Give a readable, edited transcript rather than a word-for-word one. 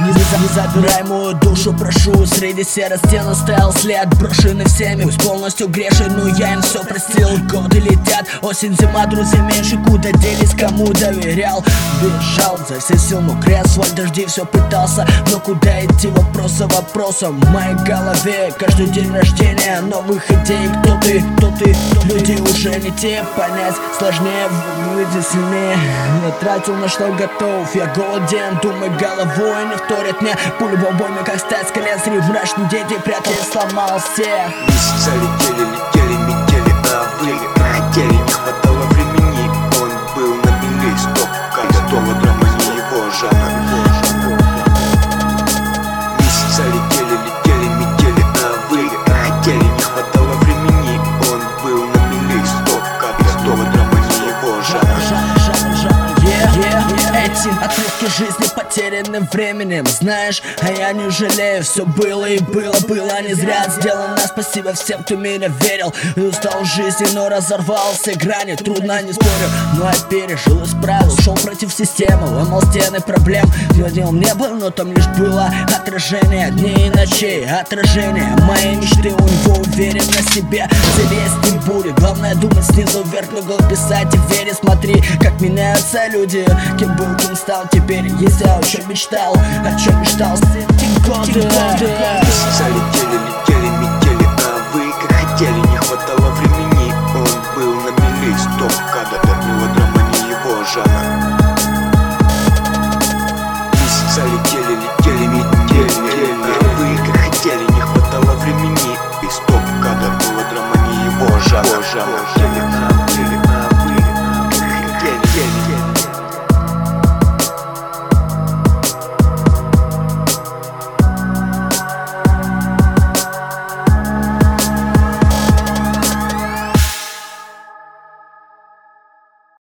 Не забирай мою душу, прошу. Среди серых стен оставил след, брошенный всеми. Пусть полностью грешен, но я им все простил. Годы летят, осень, зима, друзья меньше. Куда делись, кому доверял? Бежал за все сил, но крест свой дожди все пытался. Но куда идти, вопросом в моей голове. Каждый день рождения новых идей. Кто ты, люди уже не те. Понять сложнее, выйти сильнее. Я тратил на что готов, я голоден. Думай головой, не вторят мне. Пули в обойме, как стать с колен. Среди мрачных дети прятал, я сломал всех. Месяца летели, метели, а вы хотели. Не хватало времени, он был на мели. Стоп, готова драма, не его жанр. Месяца летели, метели, а вы хотели. Не хватало времени, он был на мели. Стоп, готова драма, не его жанр. Эти отрывки жизни потеряны временем. Знаешь, а я не жалею. Все было и было не зря сделано. Спасибо всем, кто меня верил. И устал жизни, но разорвал все грани. Трудно, не спорю, но я пережил, исправил. Шел против системы, ломал стены проблем. Глядел небо, но там лишь было отражение дней и ночей. Отражение моей мечты, у него уверен на себе. Залезть не будет, главное думать снизу вверх. Но гол писать и верить, смотри, как меняются люди. Кем был, кем стал, теперь есть я, о чем мечтал все эти годы. Месяца летели, метели, а вы как хотели. Не хватало времени, он был на мели. Стоп, когда мелодрама, не его жанр. Месяца летели, метели, а вы как хотели. Не хватало времени, и стоп, когда мелодрама, не его жанр.